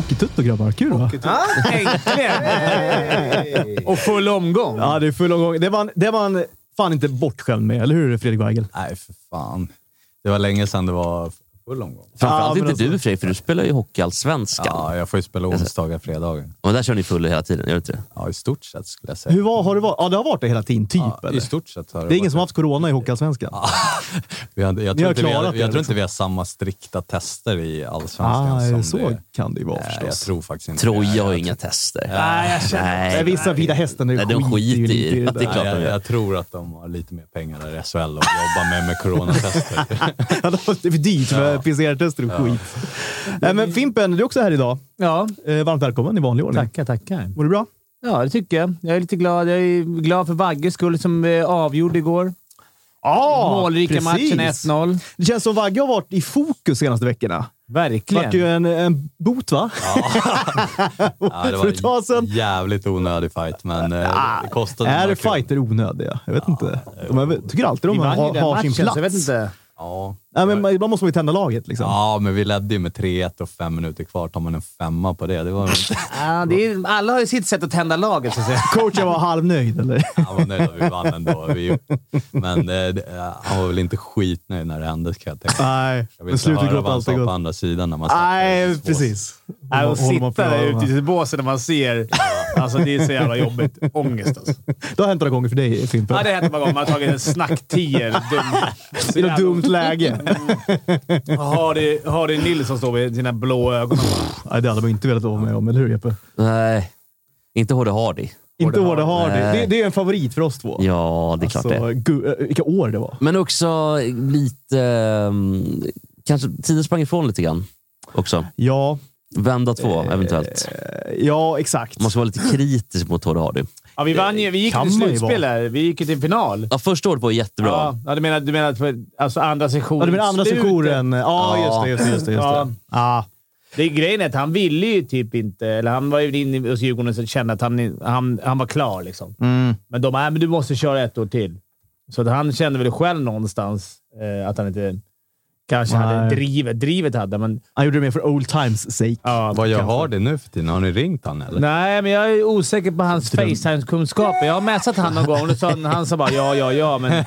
Hockeytutt och grabbar. Kul va? Äntligen! Och full omgång. Ja, det är full omgång. Det var en fan inte bortskämd med, eller hur Fredrik Weigel? Nej, för fan. Det var länge sedan det var full omgång. Framförallt inte du, Fredrik, för du spelar ju hockeyallsvenskan. Ja, jag får ju spela onsdagar, fredagar. Och där kör ni full hela tiden, gör du inte det? Ja, i stort sett skulle jag säga. Hur har det varit? Ja, det har varit det hela tiden, typ. Ja, eller? i stort sett har det är ingen som har haft corona i hockeyallsvenskan. Jag tror inte vi har samma strikta tester i allsvenskan som så det. Kan det ju vara förstås. Jag tror faktiskt inte. Troja har inga tester. Nej, jag känner vissa Vita Hästen de skiter i det. Det är klart jag tror att de har lite mer pengar där i SHL och jobbar med coronatester. Det är för dyrt med PCR-tester och skit. Men Fimpen, du är också här idag. Ja. Varmt välkommen i vanlig ordning. Tackar. Mår du bra? Ja, det tycker jag. Jag är lite glad. Jag är glad för Vagges skull som avgjorde igår. Målrika matchen 1-0. Det känns som Vagge har varit i fokus senaste veckorna. Verkligen. Det var ju en bot, va? Ja, det var en jävligt onödig fight, men det kostade. Är det fighter onödiga? Jag vet inte. Jag tycker alltid de har sin plats. Jag vet inte. Ja. Men ibland måste man ju tända laget liksom. Ja, men vi ledde ju med 3-1 och 5 minuter kvar. Tar man en 5 på det var inte... alla har ju sitt sätt att tända laget, så att säga. Coachen var halvnöjd, eller? Han var nöjd att vi vann ändå. Men han var väl inte skitnöjd när det hände, kan jag tänka. Nej, men slutet går alltid på andra sidan när man nej, precis. Och sitta där ute i båsen när man ser... Alltså, det är så jävla jobbigt. Ångest, alltså. Det har hänt några gånger för dig, Fimpen. Ja, det har hänt några gånger. Man har tagit en snacktier. I något dumt läge. Har det Nils som står med sina blå ögon. Nej, det hade man inte velat vara med om, eller hur, Jeppe? Nej, inte Hårde Hardy. Inte Hårde Hardy. Det är en favorit för oss två. Ja, det är klart det. Vilka år det var. Men också lite... kanske tiden sprang ifrån lite grann också. Ja. Vända 2, eventuellt. Ja, exakt. Man ska vara lite kritisk mot Hårde Hardy. Ja, vi gick till slutspel där. Vi gick till final. Ja, första året var jättebra. Ja, du menar alltså andra sessionen. Ja, du menar andra sessionen. Ja, just det. Ja. Det är grejen att han ville ju typ inte... Eller han var ju inne hos Djurgården och kände att han var klar liksom. Men de men du måste köra ett år till. Så att han kände väl själv någonstans att han inte... Kanske hade drivet hade, men... Han gjorde det mer för old times sake. Ja, vad jag har det nu för tiden? Har ni ringt han, eller? Nej, men jag är osäker på hans FaceTime-kunskaper. Jag har messat han någon gång och han sa bara ja, men...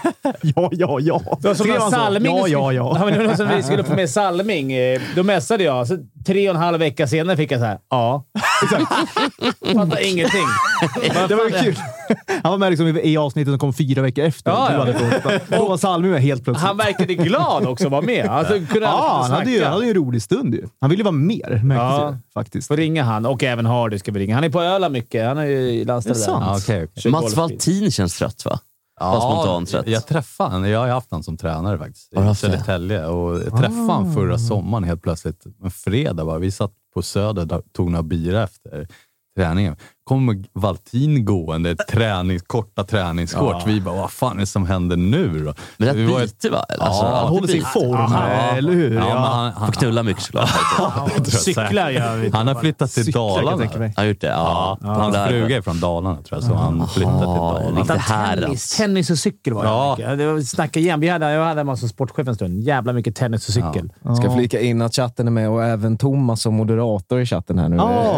ja. Det var som en Salming. Ja. Men det var som vi skulle få med Salming. Då messade jag. Så 3,5 veckor senare fick jag så här. Ja. Exakt. Fattar ingenting. Det var ju kul. Han var med liksom i avsnittet som kom 4 veckor efter. Då var Salming med helt plötsligt. Han verkade glad också att vara med. Alltså, han hade ju en rolig stund ju. Han ville vara mer, faktiskt. Får ringa han, och även Hardy ska vi ringa. Han är på Öland mycket. Han är ju landställd där. Okay. Mats Valtin känns trött, va? Ja, jag träffade han. Jag har haft han som tränare faktiskt. I Södertälje. Och jag träffade han förra sommaren helt plötsligt. En fredag bara. Vi satt på Söder, tog några bira efter träningen. Kommer Valtin gående korta träningskort. Ja. Vi bara, vad fan är det som händer nu då? Men det är lite, va? Alltså, han håller sig i form, eller hur? Ja, han får knulla mycket såklart. Cyklar gör vi. Han har flyttat till Dalarna. Han har gjort det, Hans fruga är från Dalarna, tror jag. Så han flyttat till Dalarna. Tennis och cykel var det. Ja. Det var snacka igen. Jag hade en massa sportchef en stund. Jävla mycket tennis och cykel. Ja. Ska flika in att chatten är med och även Thomas som moderator i chatten här nu.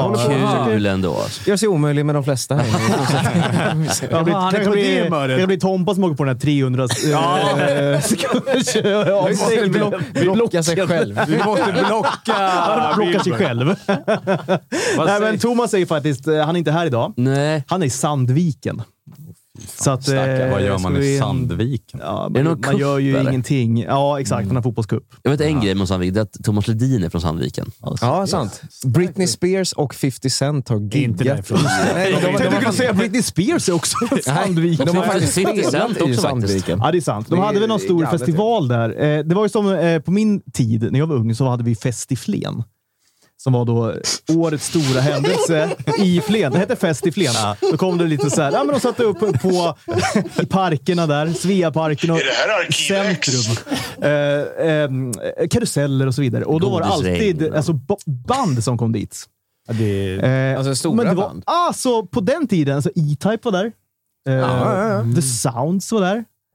Kul ändå. Jag ser omöjlig med de flesta här. Det blir Tompa som åker på den här 300 blocka sig själv. Vi måste blocka sig själv. Nej, men Thomas säger faktiskt, han är inte här idag. Nej. Han är i Sandviken. Så att, vad gör man i Sandviken? Ja, man gör ju ingenting. Ja, exakt. Den här fotbollscup. Jag vet en grej med Sandviken, det är att Thomas Ledin är från Sandviken. Ja, sant. Britney Spears och 50 Cent har giggat. Du kan säga Britney Spears är också från Sandviken. De har faktiskt 50 Cent i Sandviken. Ja, det är sant. De hade väl någon stor festival där. Det var ju som på min tid, när jag var ung, så hade vi Fest i Flen. Som var då årets stora händelse i Flen. Det hette Fest i Flen. Då kom det lite så här. Ja, men de satte upp i parkerna där. Sveaparken och centrum. Karuseller och så vidare. Och då var det alltid band som kom dit. Alltså stora band? Alltså på den tiden. Alltså E-Type var där. The Sounds var där.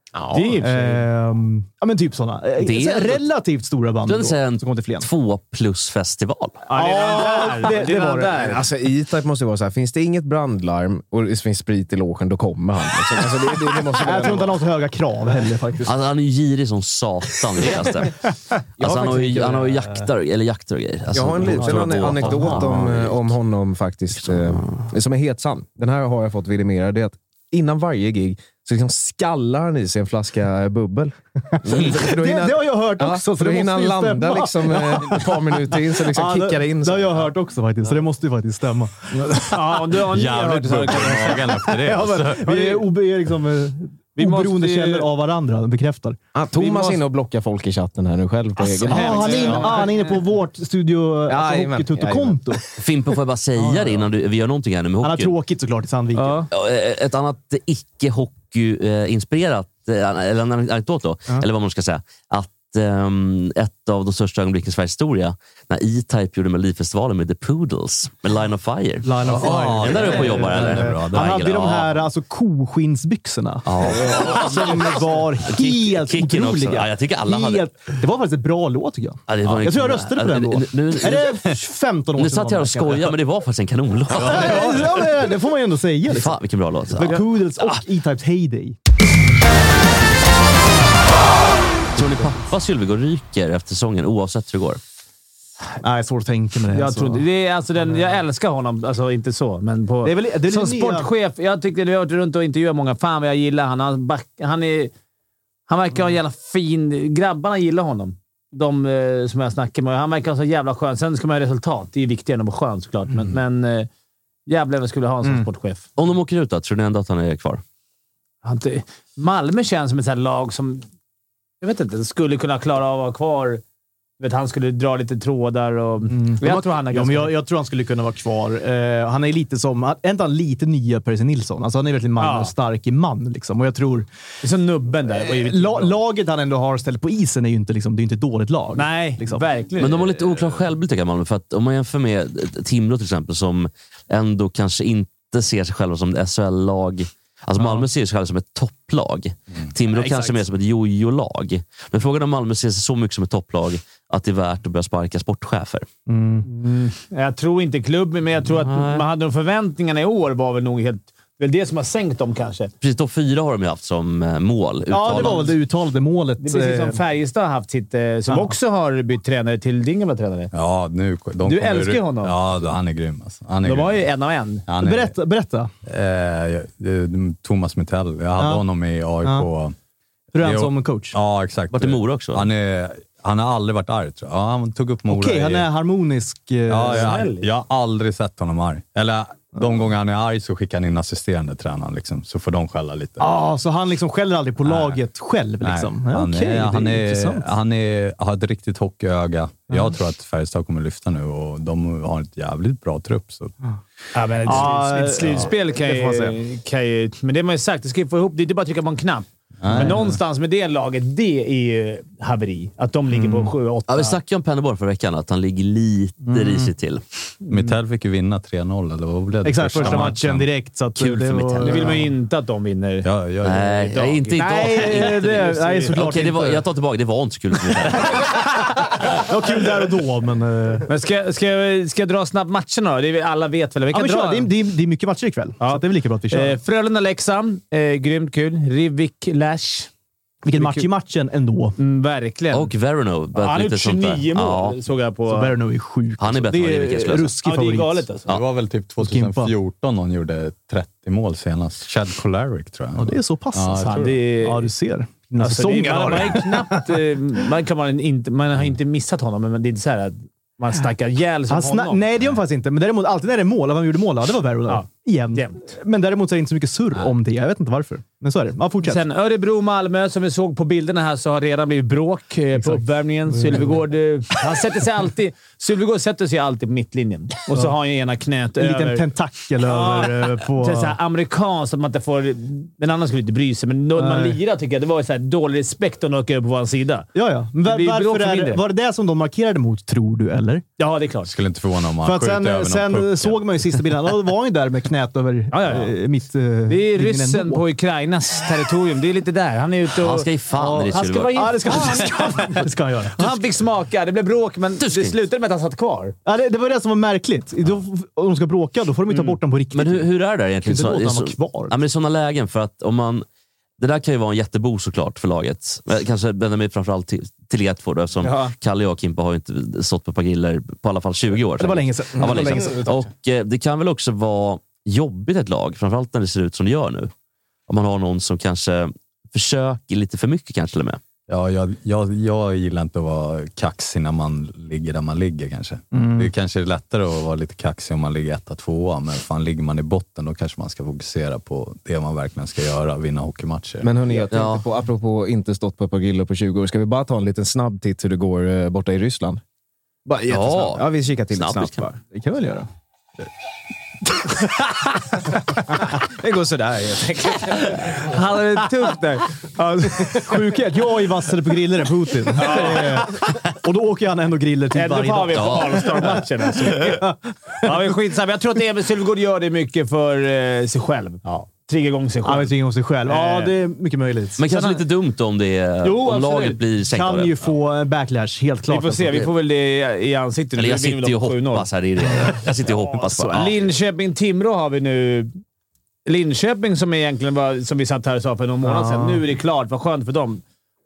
Ja, det är ja, men typ sådana. Relativt stora band då, som kom till Flen. 2+-festival. Det var det. Alltså E-Type måste vara så här. Finns det inget brandlarm och det finns sprit i logen, då kommer han. Alltså, det måste jag tror inte han har så höga krav heller faktiskt. Alltså, han är ju girig som satan. Alltså, han har ju jakter och grejer. Alltså, jag har en liten anekdot om honom faktiskt. Som är helt sann. Den här har jag fått vidimerad. Det är att innan varje gig så liksom skallar han i sig en flaska bubbel. Det har jag hört också. För då hinner han landa liksom, ett par minuter in, så liksom kickar det in. Det har jag hört också faktiskt, så det måste ju faktiskt stämma. Ja, du har jävligt bubbel i magen efter det. Vi är liksom oberoende källor av varandra, bekräftar. Thomas är inne och blockar folk i chatten här nu själv på egen hand. Han är inne på vårt studio Hockeytutto-konto. Fimpen, får jag bara säga det innan vi gör någonting här nu med hockey. Han har tråkigt såklart i Sandviken. Ett annat icke-hockey-inspirerat, eller en anekdot då, eller vad man ska säga, att ett av de största ögonblicken i Sveriges historia, när E-Type gjorde Melodifestivalen med The Poodles med Line of Fire. Är där uppe och jobbar, eller? Han hade de här koskinsbyxorna som var helt otroliga. Ja, jag tycker alla hade. Det var faktiskt ett bra låt, tycker jag. Jag tror jag röstade på den då. Är det 15 år sedan? Nu satt jag och skojade, men det var faktiskt en kanonlåt. Det får man ju ändå säga. Fan, vilken bra låt. The Poodles och E-Types Heyday. Tror ni pappa Sylvegård ryker efter säsongen oavsett hur det går? Nej, svårt att tänka med det. Jag tror det är alltså jag älskar honom, alltså inte så, men på det är väl som sportchef. Jag tyckte det var runt och intervjuade många. Fan vad jag gillar han verkar ha en jävla fin. Grabbarna gillar honom. De som jag snackar med. Han verkar ha så jävla skön. Sen ska man ha resultat. Det är viktigare än att vara skön såklart. Men jävlar skulle ha en sån sportchef. Om de åker ut då, tror ni ändå att han är kvar? Malmö känns som ett sånt lag som jag vet inte, skulle kunna klara av att vara kvar. Han skulle dra lite trådar och jag tror han är ganska... jag tror han skulle kunna vara kvar. Han är lite som lite nya Percy Nilsson. Alltså han är verkligen man och stark i man liksom. Och jag tror det är som nubben där. Laget han ändå har ställt på isen är ju inte liksom, det är inte ett dåligt lag. Nej, liksom. Verkligen. Men de har lite oklar självbild, tycker jag, Malmö, för att om man jämför med Timrå till exempel, som ändå kanske inte ser sig själva som ett SHL-lag. Alltså Malmö ser sig själv som ett topplag. Timrå kanske mer som ett jojo-lag. Men frågan om Malmö ser sig så mycket som ett topplag att det är värt att börja sparka sportchefer. Jag tror inte klubben, men jag tror att man hade de förväntningarna i år var väl nog helt... väl det som har sänkt dem kanske. Precis, de 4 har de ju haft som mål. Ja, det var väl det uttalade målet. Det är precis som Färjestad har haft sitt... som också har bytt tränare till din gamla tränare. Ja, nu... Du älskar honom. Ja, han är grym. Alltså. De var ju en av en. Berätta. Thomas Mittell. Jag hade honom i AIK. Hur är han som coach? Ja, exakt. Vart i Mora också? Han har aldrig varit arg, tror jag. Ja, han tog upp Mora. Okej, han är harmonisk. Jag har aldrig sett honom arg. Eller de gånger han är arg så skickar han in assisterande tränaren liksom, så får de skälla lite. Så han liksom skäller aldrig på laget själv liksom. Han har ett riktigt hockeyöga. Jag tror att Färjestad kommer lyfta nu och de har ett jävligt bra trupp. Så. Ja, men ett slutspel kan ju... Men det har man ju sagt, det ska ju få ihop. Det är inte bara att trycka på en knapp. Men någonstans med det laget, det är ju haveri. Att de ligger på 7-8. Ja, vi snackade om Penneborg förra veckan, att han ligger lite risigt till. Mittell fick ju vinna 3-0. Eller vad blev det? Exakt, första matchen direkt. Så att kul för Mittell. Det vill man ju inte att de vinner. Nej, inte idag. Nej, såklart okej, inte. jag tar tillbaka, det var inte så kul för Mittell. Det var kul där och då, men ska jag dra snabbt matcherna då? Det alla vet väl. Vi kan dra. Det är mycket matcher ikväll. Så det är väl lika bra att vi kör. Frölunda-Leksand. Grymt kul. Rivik-Lash. Vilken match i matchen ändå. Verkligen. Och Verno. Han har gjort 29 mål, såg jag på. Så Verno är sjuk. Han är bättre än Rivik. Det är ruskig favorit. Det är galet alltså. Det var väl typ 2014 någon gjorde 30 mål senast. Chad Kolarek, tror jag. Ja, det är så pass. Ja, du ser. Alltså, man har inte missat honom, men det är inte så här att man snackar ihjäl som honom. Nej, det gör man faktiskt inte. Men däremot, alltid när det är mål, vem gjorde mål, det var Verno. Ja. Jämt. Men däremot så är det inte så mycket surr om det. Jag vet inte varför. Men så är det. Ja, fortsätt. Sen Örebro-Malmö, som vi såg på bilderna här, så har redan blivit bråk på uppvärmningen. Sylvegård, han sätter sig alltid... Sylvegård sätter sig alltid på mittlinjen. Och så har han ena knät över... En liten tentakel över på... Så här amerikanskt, att man inte får... Den andra skulle inte bry sig, men när man lirar tycker jag det var så här dålig respekt att åka upp på vår sida. Ja. Men varför var det som de markerade mot, tror du, eller? Ja, det är klart. Skulle inte förvåna om man skjuter över någon. Sen såg man ju sista bilden. Då var han ju där med knät nät över mitt... det är ryssen på Ukrainas territorium. Det är lite där. Han är ute och... Han ska i fan i han ska vara Ja, det ska han göra. Han fick smaka. Det blev bråk, men det slutade med att han satt kvar. Ja, det var det som var märkligt. Om de ska bråka, då får de ju ta bort dem på riktigt. Men hur är det egentligen? Inte låta honom kvar. Ja, men i sådana lägen, för att om man... Det där kan ju vara en jättebo såklart för laget. Kanske vänder mig framförallt till er två då, eftersom Kalle och Kimpa har ju inte stått på ett par griller på alla fall 20 år. Det var länge sedan. Ja, var länge sedan. Och det kan väl också vara jobbigt ett lag, framförallt när det ser ut som det gör nu. Om man har någon som kanske försöker lite för mycket kanske till och med. Ja, jag gillar inte att vara kaxig när man ligger där man ligger kanske. Det är kanske lättare att vara lite kaxig om man ligger 1-2, men fan ligger man i botten då kanske man ska fokusera på det man verkligen ska göra, vinna hockeymatcher. Men hörni, jag tänkte på, apropå inte stått på ett par griller på 20 år, ska vi bara ta en liten snabb titt hur det går borta i Ryssland? Bara jättesnabbt. Ja, vi kikar till snabbt bara. Det kan vi väl göra. Det går sådär helt enkelt. Han hade det tufft där. Sjukhet. Jag är vassare på griller än Putin. Och då åker han ändå griller till varje dag. Ändå har vi på All-Star-matchen. Alltså. Ja, men skitsamma. Jag tror att Emil Sylvegård gör det mycket för sig själv. Ja. Trigga igång sig själv. Ja, trigga igång sig själv. Ja, det är mycket möjligt. Men kanske lite dumt om laget blir sänkt av det. Kan ju få backlash, helt klart. Vi får se. Vi får väl det i ansiktet. Eller jag sitter ju och hoppas här. Jag sitter och hoppas på. Linköping-Timrå har vi nu. Linköping som egentligen var, som vi satt här och sa för någon månad sedan. Nu är det klart. Vad skönt för dem.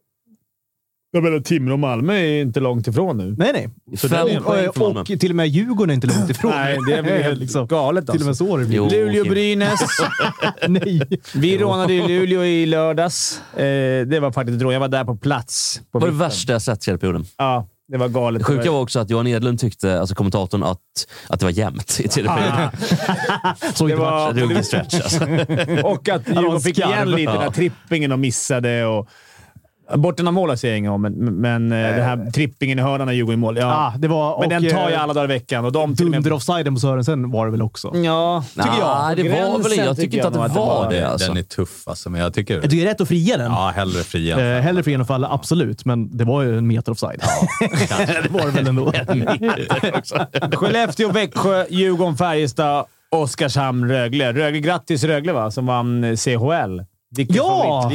Jag menar, Timrå och Malmö är inte långt ifrån nu. Nej. Och till och med Djurgården är inte långt ifrån. Nej, det är helt liksom galet. Till och med så det blir. Luleå-Brynäs. Nej. Vi rånade i Luleå i lördags. Det var faktiskt ett rån. Jag var där på plats. Det var det värsta jag sett i perioden. Ja, det var galet. Det sjuka var också att Johan Edlund tyckte, alltså kommentatorn, att det var jämnt i tredje perioden. Så det var en ruggig stretch. Alltså. Och att Djurgården fick igen lite den här trippingen och missade och... Borten av mål säger jag men det här trippingen i hörnan när Djurgården i mål. Ja, det var, men den tar jag alla dagar i veckan. Och de dunder-offsiden på Sörensen var det väl också? Ja, tycker jag. Det var väl, jag tycker inte att det var det. Alltså. Den är tuff alltså, men jag tycker det är rätt att fria den. Ja, hellre fria. Hellre fria än att falla, absolut. Men det var ju en meter offside. Ja. Det var det väl ändå. Skellefteå, Växjö, Djurgården, Färjestad, Oskarshamn, Rögle. Rögle, grattis Rögle va? Som vann CHL. Ja,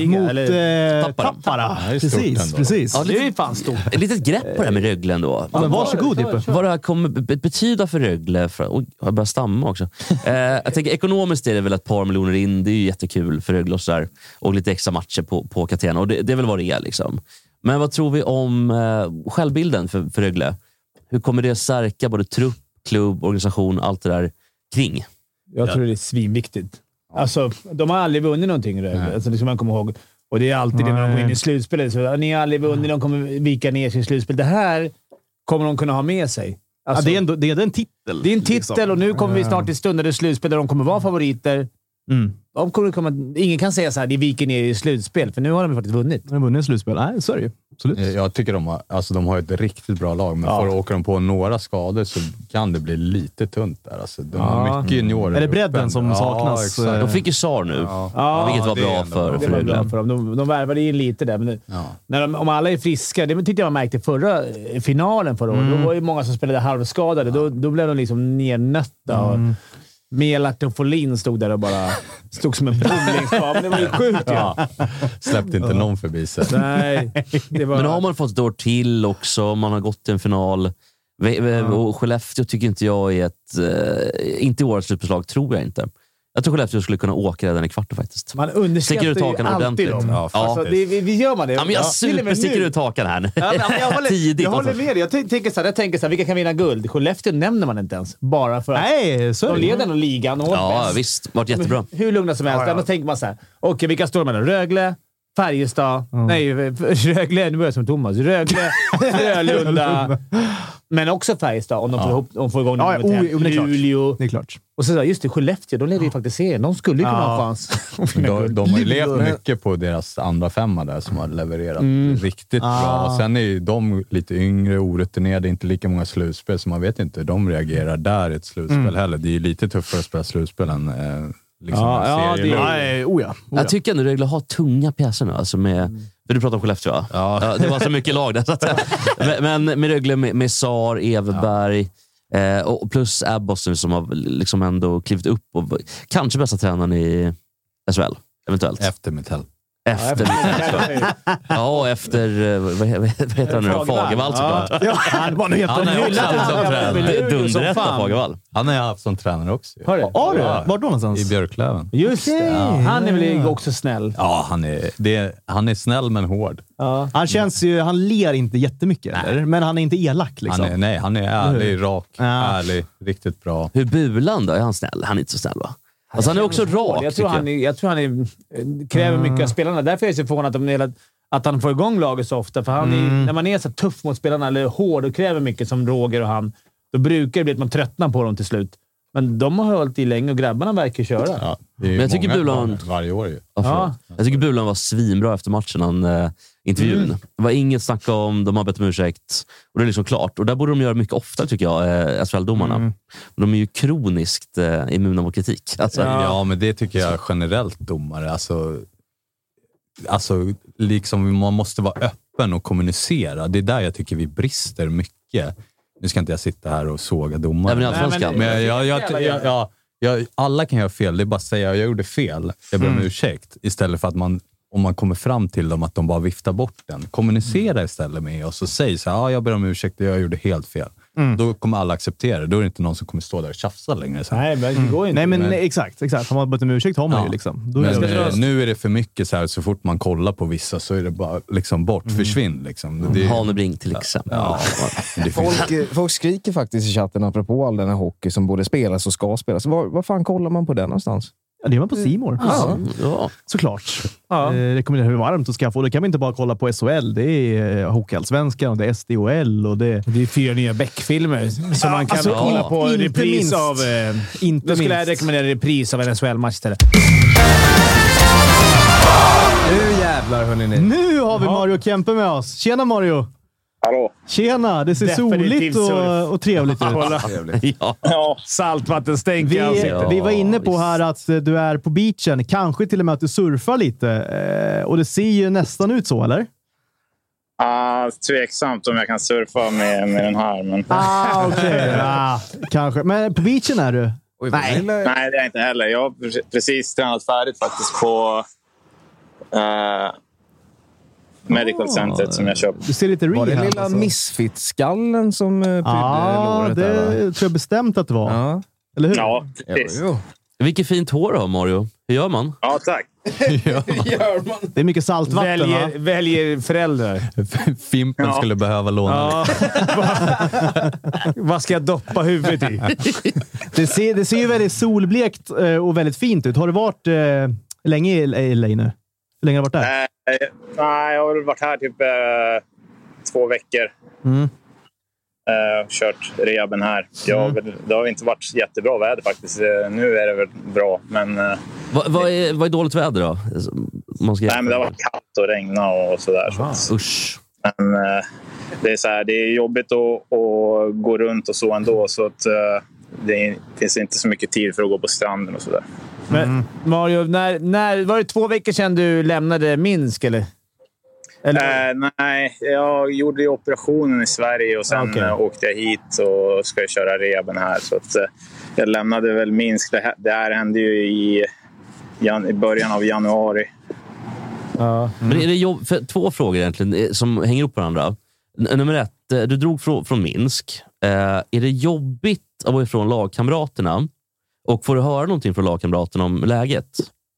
mot Tappara. Precis. Ja, det är ju fan stort. Ett litet grepp på det här med Rögle ändå. Ja, men varsågod, Jeppe. Vad det här kommer betyda för Rögle? Jag börjar stamma också. Jag tänker, ekonomiskt är det väl ett par miljoner in. Det är ju jättekul för Rögle och sådär. Och lite extra matcher på Catena. Och det är väl vad det är liksom. Men vad tror vi om självbilden för Rögle? Hur kommer det stärka både trupp, klubb, organisation, allt det där kring? Jag tror det är svinviktigt. Alltså, de har aldrig vunnit någonting. Alltså, liksom man kommer ihåg. Och det är alltid det när de går in i slutspelet. Så, ni har aldrig vunnit, de kommer vika ner sin slutspel. Det här kommer de kunna ha med sig. Alltså, ja, det är en titel. Det är en titel och nu kommer vi snart till stunder där slutspel där de kommer vara favoriter. De kommer ingen kan säga så här, de viker ner i slutspel. För nu har de faktiskt vunnit. De har vunnit slutspel. Nej, så är det ju. Absolut. Jag tycker de har ett riktigt bra lag, men för att åka de på några skador så kan det bli lite tunt där. Alltså, de har mycket juniorer. Är det bredden som saknas? De fick ju SAR nu, vilket var bra för dem. De värvade in lite där. Men när om alla är friska, det tyckte jag man märkte förra finalen förra året. Då var ju många som spelade halvskadade. Då blev de liksom nernötta. Melart och Folin stod där och bara stod som en bowlingsplan. Det var ju sjukt. Ja. Släppte inte någon förbi sig. Nej. Det var... Men har man fått ett år till också. Man har gått till en final. Och Skellefteå tycker inte jag är inte i årets slutbeslag, tror jag inte. Jag tror Skellefteå skulle kunna åka redan i kvarten faktiskt. Man underskattar ju alltid dem. Ja, alltså, vi gör man det. Ja, men jag sticker ut hakan här nu. Ja, jag håller med dig. Jag tänker så här, vilka kan vinna guld? Skellefteå nämner man inte ens. Bara för att de leder nog ligan. Ja, visst. Vart jättebra. Hur lugna som helst. Då tänker man så här. Okej, vilka står med? Rögle, Färjestad. Nej, Rögle. Nu börjar jag som Thomas. Rögle, Frölunda. Men också Färjestad om de får igång Luleå. Det är klart. Och så just det, Skellefteå, de leder ju faktiskt serien. De skulle ju kunna ha chans. De har ju levt mycket på deras andra femma där som har levererat riktigt bra. Sen är ju de lite yngre, orutinerade, inte lika många slutspel, så man vet inte hur de reagerar där i ett slutspel heller. Det är ju lite tuffare att spela slutspel än Jag tycker ändå Rögle har tunga pjäser nu. Alltså för du pratar om Skellefteå, va? Ja, det var så mycket lag där. Men med Rögle, med Sar, Everberg. Och plus Abbas som har liksom ändå klivit upp och kanske bästa tränaren i SHL, eventuellt. Efter Mitell. Efter vad heter han nu då? Fagervall såklart. Ja, han var nog helt dunderrätta Fagervall. Han har jag haft som tränare också. Har du? Var då någonstans? I Björklöven. Just det. Ja. Han är väl också snäll. Ja, han är snäll men hård. Ja. Han ler inte jättemycket, eller? Men han är inte elak liksom. Han är ärlig, rak, ärlig, riktigt bra. Hur Bulan då? Är han snäll? Han är inte så snäll, va? Alltså, han är också rak. Jag tror han kräver mycket av spelarna. Därför är jag så förvånad att han får igång laget så ofta. För när man är så tuff mot spelarna eller hård och kräver mycket som Roger och han, då brukar det bli att man tröttnar på dem till slut. Men de har hållit i länge och grabbarna verkar köra. Ja, men jag tycker Bulan varje år ju. Ja. Jag tycker Bulan var svinbra efter matchen, intervjun. Det var inget snack om, de har bett om ursäkt. Och det är liksom klart. Och där borde de göra mycket ofta, tycker jag, SHL-domarna. De är ju kroniskt immuna mot kritik. Alltså, ja, men det tycker jag generellt domare. Alltså, liksom man måste vara öppen och kommunicera. Det är där jag tycker vi brister mycket. Nu ska inte jag sitta här och såga domare. Men alla kan göra fel. Det är bara att säga jag gjorde fel. Jag ber om ursäkt. Istället för att om man kommer fram till dem att de bara viftar bort den. Kommunicera istället med oss och säg så här, jag ber om ursäkt, jag gjorde helt fel. Då kommer alla acceptera det. Då är det inte någon som kommer stå där och tjafsa längre. Så. Nej, men det går inte. Nej, men exakt. Har man bett om ursäkt har man ju liksom. Nu är det för mycket så här, så fort man kollar på vissa så är det bara liksom försvinn liksom. Hanebring till exempel. Ja. Folk skriker faktiskt i chatten apropå all den här hockey som både spelas och ska spelas. Var fan kollar man på den någonstans? Ja, det är man på C-more. Ja. Såklart. Ja. Rekommenderar hur varmt att skaffa. Och det kan man inte bara kolla på SHL. Det är Hockeyallsvenskan och det är SDHL. Och det är 4 nya Beck-filmer som man kan kolla på repris av. Då skulle jag rekommendera repris av en SHL-match istället. Nu jävlar, hörni. Nu har vi Mario Kempe med oss. Tjena Mario! Hallå. Tjena, det ser soligt och trevligt ut. Ja. Saltvattenstänk i ansiktet. Vi var inne på här att du är på beachen. Kanske till och med att du surfar lite. Och det ser ju nästan ut så, eller? Tveksamt om jag kan surfa med den här. Men... okej. Kanske. Men på beachen är du? Nej, det är jag inte heller. Jag har precis tränat färdigt faktiskt på... Medical Centret som jag köpt. Du ser lite rehab. Var det lilla misfit-skallen som prydde låret? Det tror jag bestämt att det var. Ja. Eller hur? Ja, precis. Vilket fint hår du har, Mario. Hur gör man? Ja, tack. Gör man? Det är mycket saltvatten. Väljer föräldrar. Fimpen skulle behöva låna. Vad ska jag doppa huvudet i? Det ser ju väldigt solblekt och väldigt fint ut. Har du varit länge i LA nu? Hur länge har du varit där? Nej, jag har varit här typ 2 veckor. Kört rehaben här. Det har inte varit jättebra väder faktiskt. Nu är det väl bra, men... Vad är dåligt väder då? Nej, men det har varit kallt och regna och sådär. Så. Usch. Men det är så här, det är jobbigt att gå runt och så ändå. Så att det finns inte så mycket tid för att gå på stranden och sådär. Men Mario, när var det 2 veckor sedan du lämnade Minsk, eller? Nej, jag gjorde ju operationen i Sverige och sen åkte jag hit och ska köra rehaben här. Så att jag lämnade väl Minsk. Det här hände ju i början av januari. Ja. Men är det för 2 frågor egentligen som hänger upp på varandra. Nummer 1, du drog från Minsk. Är det jobbigt att vara ifrån lagkamraterna? Och får du höra någonting från lagkamraterna om läget?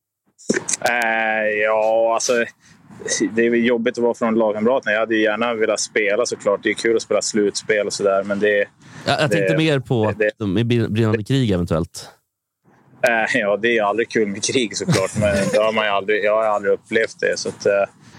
Ja, alltså... Det är jobbigt att vara från lagkamraterna. Jag hade ju gärna velat spela såklart. Det är kul att spela slutspel och sådär. Men det... Jag tänkte mer på att de är brinnande krig eventuellt. Ja, det är aldrig kul med krig såklart. Men jag har aldrig upplevt det. Så att,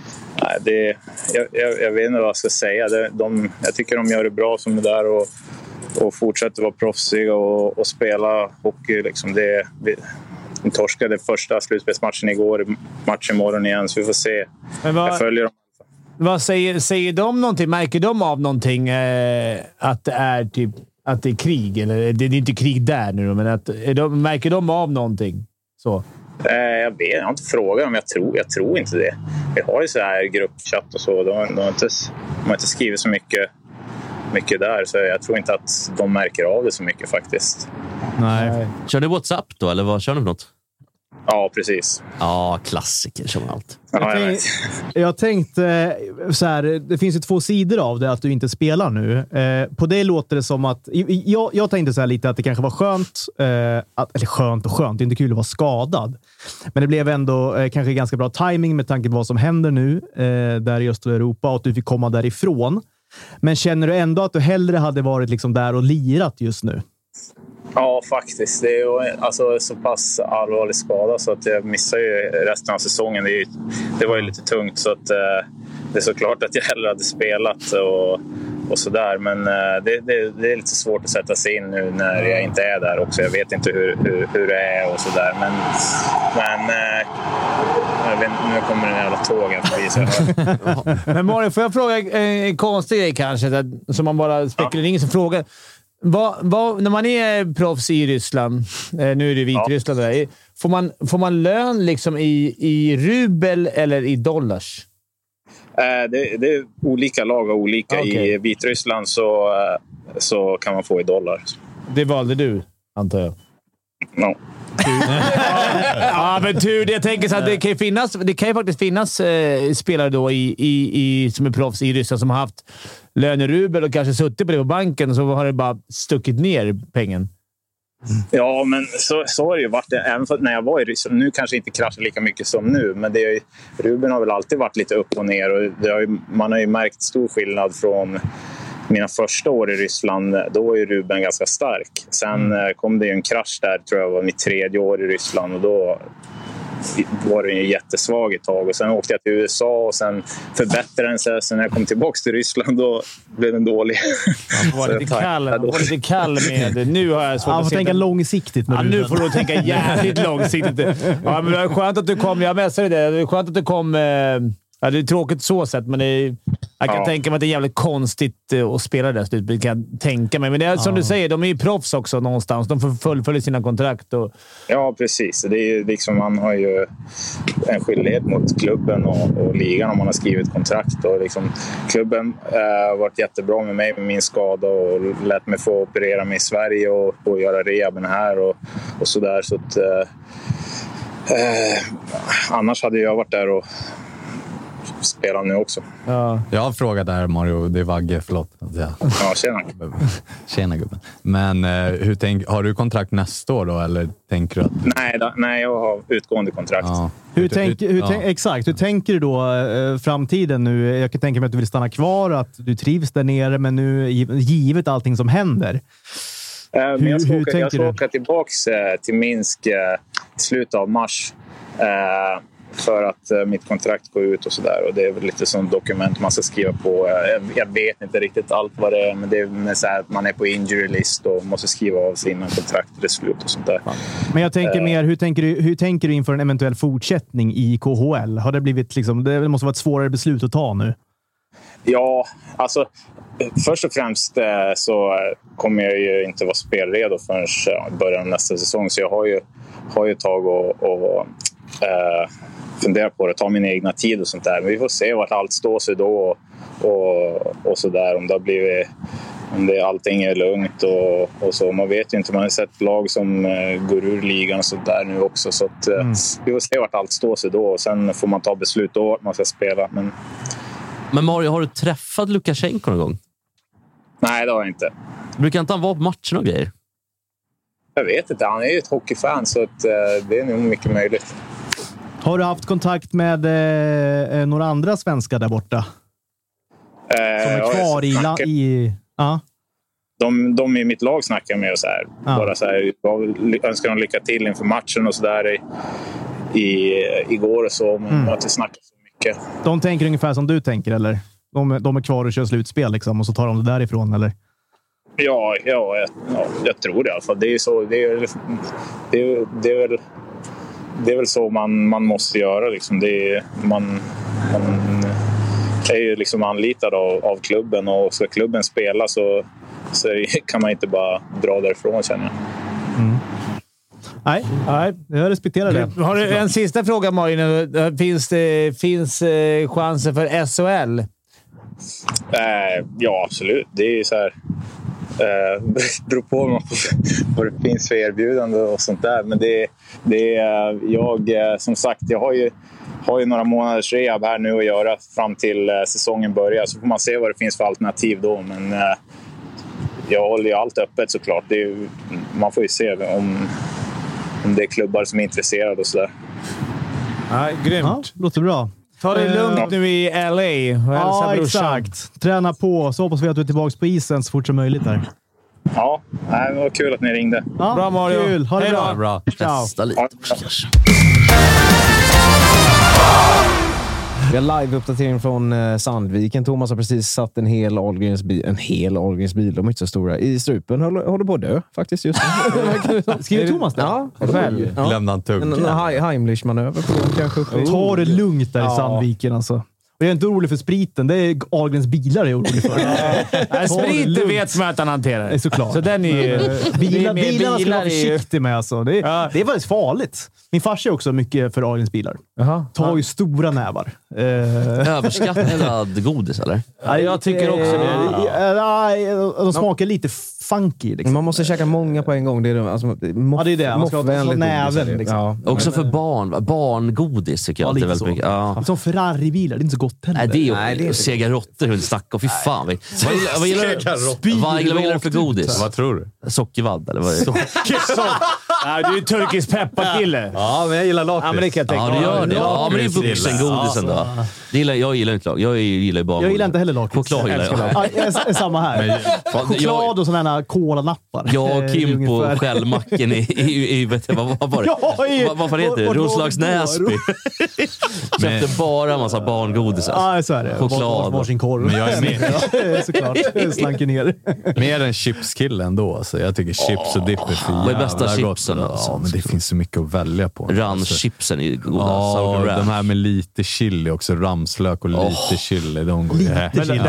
jag vet inte vad jag ska säga. Jag tycker de gör det bra som är där och fortsätter vara proffsiga och spela hockey. Liksom de torskade första slutspelsmatchen igår, matchen imorgon igen, så vi får se. Jag följer dem. Vad säger de någonting? Märker de av någonting att det är typ att det är krig? Eller det är inte krig där nu, men märker de av någonting? Så. Jag har inte frågat om jag tror inte det. Vi har ju så här gruppchatt och så. De har inte skrivit så mycket mycket där. Så jag tror inte att de märker av det så mycket faktiskt. Nej. Kör ni WhatsApp då, eller vad kör ni för något? Ja, precis. Ja, klassiker kör man allt. Jag tänkte så här, det finns ju 2 sidor av det att du inte spelar nu. På det låter det som att... Jag tänkte så här lite att det kanske var skönt, eller skönt, det är inte kul att vara skadad. Men det blev ändå kanske ganska bra timing med tanke på vad som händer nu där i östra Europa och att du fick komma därifrån. Men känner du ändå att du hellre hade varit liksom där och lirat just nu? Ja, faktiskt. Det är ju alltså så pass allvarlig skada så att jag missar ju resten av säsongen. Det var ju lite tungt så att det är såklart att jag hellre hade spelat och sådär. Men det är lite svårt att sätta sig in nu när jag inte är där också. Jag vet inte hur det är och sådär. Men nu kommer den jävla tågen förbi. Men Mario, får jag fråga en konstig grej kanske som man bara spekulerar in som fråga. När man är proffs i Ryssland, nu är det Vitryssland där, får man lön liksom i rubel eller i dollars? Det är olika lag och olika. Okay. I Vitryssland så kan man få i dollar. Det valde du, antar jag. No. Ja, men tur. Jag tänker så att det kan ju faktiskt finnas spelare då som är proffs i Ryssland som har haft lönerubel och kanske suttit på det på banken och så har det bara stuckit ner pengen. Ja, men så har det ju varit. Även när jag var i Ryssland. Nu kanske inte kraschar lika mycket som nu, men rubeln har väl alltid varit lite upp och ner och man har ju märkt stor skillnad från mina första år i Ryssland. Då var ju rubeln ganska stark. Sen kom det ju en krasch där, tror jag var mitt 3:e år i Ryssland och då var det ju jättesvag ett tag och sen åkte jag till USA och sen förbättrade den sig. Sen när jag kom tillbaka till Ryssland då blev den dålig. Man var lite kall med det. Nu har jag svårt att tänka långsiktigt med nu får du tänka jävligt långsiktigt. Ja, men det är skönt att du kom. Jag messade det. Det är skönt att du kom. Ja, det är tråkigt så sätt, men jag kan tänka mig att det är jävligt konstigt att spela det slutet. Jag kan tänka mig. Men det är som du säger, de är ju proffs också någonstans. De får fullfölja sina kontrakt. Ja, precis. Det är liksom, man har ju en skyldighet mot klubben och ligan om man har skrivit kontrakt. Och liksom, klubben har varit jättebra med mig med min skada och lät mig få operera mig i Sverige och göra rehaben här och sådär. Så att, annars hade jag varit där och spelar nu också. Ja. Jag har frågat där, Mario. Det är Vagge, förlåt. Ja, tjena. Tjena, gubben. Men har du kontrakt nästa år då, eller tänker du att... Nej, jag har utgående kontrakt. Ja. Exakt. Hur tänker du då framtiden nu? Jag kan tänka mig att du vill stanna kvar, att du trivs där nere, men nu givet allting som händer. Men jag ska åka tillbaka till Minsk i slutet av mars. För att mitt kontrakt går ut och sådär. Och det är väl lite som dokument man ska skriva på. Jag vet inte riktigt allt vad det är. Men det är så här att man är på injury list och måste skriva av sig innan kontraktet är slut och sånt där. Men jag tänker mer, hur tänker du inför en eventuell fortsättning i KHL? Har det blivit liksom, det måste vara ett svårare beslut att ta nu? Ja, alltså först och främst så kommer jag ju inte vara spelredo förrän början av nästa säsong. Så jag har ju ett tag och fundera på det, ta min egna tid och sånt där. Men vi får se vart allt står sig då och så där. Om allting är lugnt och så. Man vet ju inte. Man har sett lag som går ur ligan och sånt där nu också. Så att, vi får se vart allt står sig då. Och sen får man ta beslut då att man ska spela. Men Mario, har du träffat Lukasjenko någon gång? Nej, det har jag inte. Brukar inte han vara på matchen och grejer? Jag vet inte. Han är ju ett hockeyfan så att, det är nog mycket möjligt. Har du haft kontakt med några andra svenskar där borta? Som är kvar i... Ja. De i mitt lag snackar med och så här. Ja. Bara så här, jag önskar dem lycka till inför matchen och så där igår och så. Men jag har inte snackat så mycket. De tänker ungefär som du tänker, eller? De är kvar och kör slutspel liksom, och så tar de det därifrån, eller? Ja, jag tror det i alla fall. Det är så, det är väl så man måste göra liksom. Man är ju liksom anlitad av klubben och ska klubben spela så kan man inte bara dra därifrån, känner jag. Nej, jag respekterar det. Har du en sista fråga, Marin? Finns chanser för SHL? Ja, absolut. Det är ju så här... beror på vad det finns för erbjudande och sånt där. Men det är jag, som sagt, jag har ju några månaders rehab här nu att göra fram till säsongen börjar. Så får man se vad det finns för alternativ då. Men jag håller ju allt öppet såklart. Man får ju se om det är klubbar som är intresserade och sådär. Ja, grymt. Ja, låter bra. Ta det lugnt nu i LA och hälsa brorsan. Exakt. Träna på, så hoppas vi att du är tillbaka på isen så fort som möjligt där. Ja, det var kul att ni ringde. Ja, bra Mario. Kul. Ha det bra. Bra. Testa lite också kanske. Vi har live-uppdatering från Sandviken. Thomas har precis satt en hel Ahlgrens bil, de är inte så stora, i strupen. Håller på att dö faktiskt just nu. Skriver Thomas det? Ja, Själv. Lämna en tugg. En Heimlich-manöver på dem kanske. Ta det lugnt där i Sandviken alltså. Och jag är inte orolig för spriten. Det är Ahlgrens bilar jag är orolig för. Spriten vet man att han hanterar. Såklart. Så den är ju... Bilarna ska vara försiktig med alltså. Det är väldigt farligt. Min farsa är också mycket för Ahlgrens bilar. Tar ju stora nävar. Överskattad godis, eller? Ja, jag tycker också det. De smakar lite funky. Liksom. Man måste käka många på en gång. Det är det är det. Man ska ha näven. Liksom. Också för barngodis tycker jag. Ja, det är väldigt mycket. Ja. Som Ferrari-bilar. Det är inte så gott heller. Nej, det är sega råttor. Hur snacka. Fy fan. Vad gillar du för godis? Vad tror du? Sockervadd, eller vad är det? Nej, du är turkisk pepparkille. Ja, men jag gillar lakrits. Ja, men det kan jag tänka. Ja, det gör det. Ja, men det är vuxengodis ändå. Jag gillar inte lakrits. Jag gillar bara... Jag gillar inte heller lakrits. Choklad gillar jag. Samma här. Choklad och sådana här kolanappar. Jag och Kim på Skällmacken i vad var det? Vad heter det? Roslags Näsby. Köpte bara en massa barngodis. Ja, så är det. Choklad. Varsin korv. Men jag är med. Såklart. Slanker ner. Mer en chipskille ändå. Alltså. Jag tycker chips och dipp är för vad är bästa chipsen? Ja, men det finns så mycket att välja på. Ranchipsen är ju goda. Ja, de här med lite chili också. Ramslök och lite chili. De går men det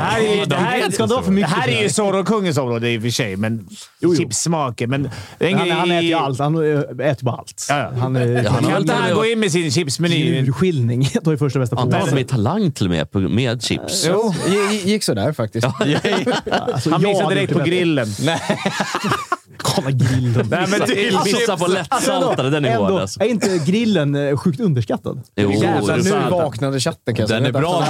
här är ju Zorro-kungens område i och för sig. Men chipsmaker. Men han äter ju allt. Han äter bara allt. Ja. Han kan inte gå in med sin chipsmeny. Urskiljning. Det är första bästa på. Han tar med talang till med chips. Jo, gick så där faktiskt. Han missade direkt på grillen. Nej. Kolla grillen. Nej, men pizza på lättsaltade, den är hård. Är inte grillen sjukt underskattad? Jo, nu vaknade chatten kanske. Den är bra.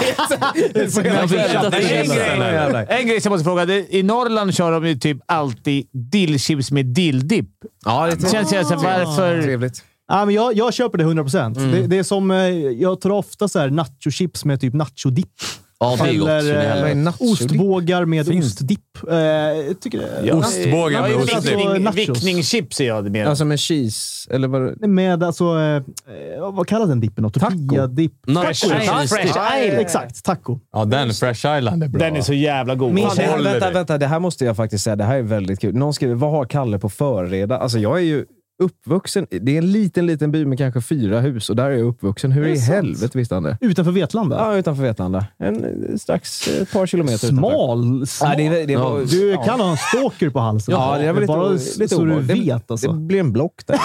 En grej som jag måste fråga. I Norrland kör de ju typ alltid dillchips med dilldipp. Ja, det känns varför... Trevligt. Ja, men jag köper det 100%. Det är som... Jag tar ofta så här nacho-chips med typ nacho-dipp. Ja, det är gott. Eller ostbågar med ostdipp. Tycker det. Ostbågar med ostdipp. Vickningschips är jag det menar. Alltså med cheese. Eller vad? Med alltså... vad kallar den dippen? Tortilla-dipp. Fresh Island. Exakt, taco. Ja, den Fresh Island är bra. Den är så jävla god. Vänta, det här måste jag faktiskt säga. Det här är väldigt kul. Någon skriver, vad har Kalle på förreda? Alltså jag är ju uppvuxen. Det är en liten by med kanske 4 hus och där är jag uppvuxen. Hur i helvete visste han det? Utanför Vetlanda? Ja, utanför Vetlanda. Strax ett par kilometer smal. Nej, det var, du kan ha en stalker på halsen. Ja, det var lite så du vet alltså. Det blir en block där.